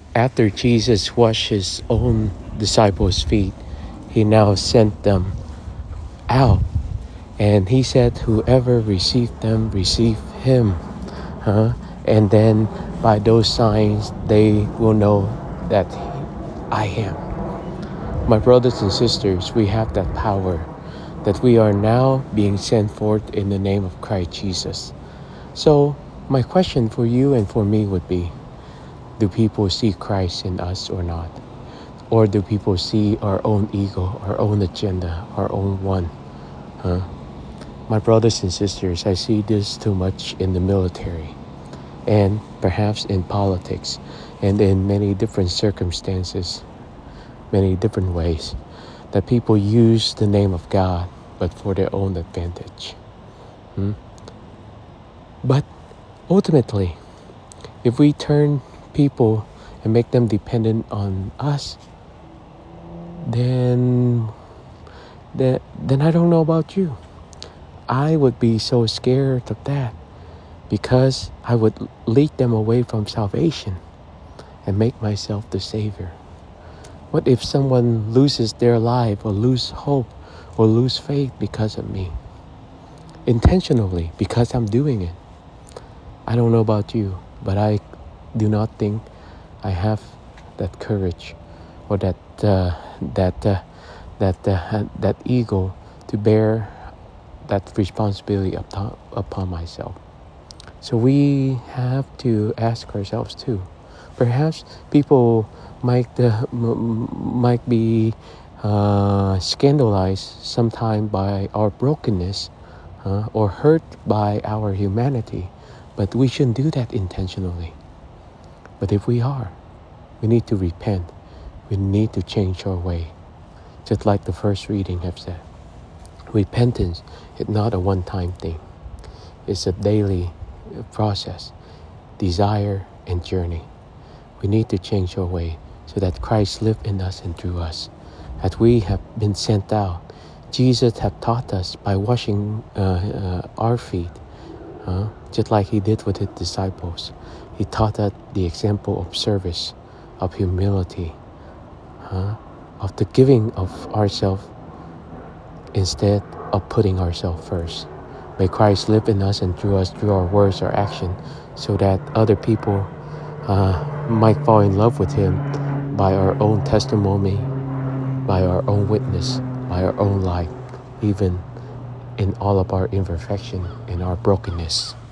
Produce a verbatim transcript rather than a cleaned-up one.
After Jesus washed his own disciples' feet, he now sent them out. And he said, whoever received them, received him. Huh? And then by those signs, they will know that I am. My brothers and sisters, we have that power that we are now being sent forth in the name of Christ Jesus. So my question for you and for me would be, do people see Christ in us or not? Or do people see our own ego, our own agenda, our own one? Huh? My brothers and sisters, I see this too much in the military and perhaps in politics and in many different circumstances, many different ways that people use the name of God but for their own advantage. Hmm? But ultimately, if we turn people and make them dependent on us, then, then, then I don't know about you. I would be so scared of that because I would lead them away from salvation and make myself the Savior. What if someone loses their life or lose hope or lose faith because of me? Intentionally, because I'm doing it. I don't know about you, but I do not think I have that courage or that uh, that uh, that uh, that ego to bear that responsibility upon, upon myself. So we have to ask ourselves too. Perhaps people might uh, m- might be uh, scandalized sometime by our brokenness uh, or hurt by our humanity, but we shouldn't do that intentionally. But if we are, we need to repent. We need to change our way, just like the first reading have said. Repentance is not a one-time thing. It's a daily process, desire, and journey. We need to change our way so that Christ lives in us and through us. That we have been sent out. Jesus have taught us by washing uh, uh, our feet, uh, just like he did with his disciples. He taught us the example of service, of humility, uh, of the giving of ourselves instead of putting ourselves first. May Christ live in us and through us, through our words, our action, so that other people uh, might fall in love with him by our own testimony, by our own witness, by our own life, even in all of our imperfection and our brokenness.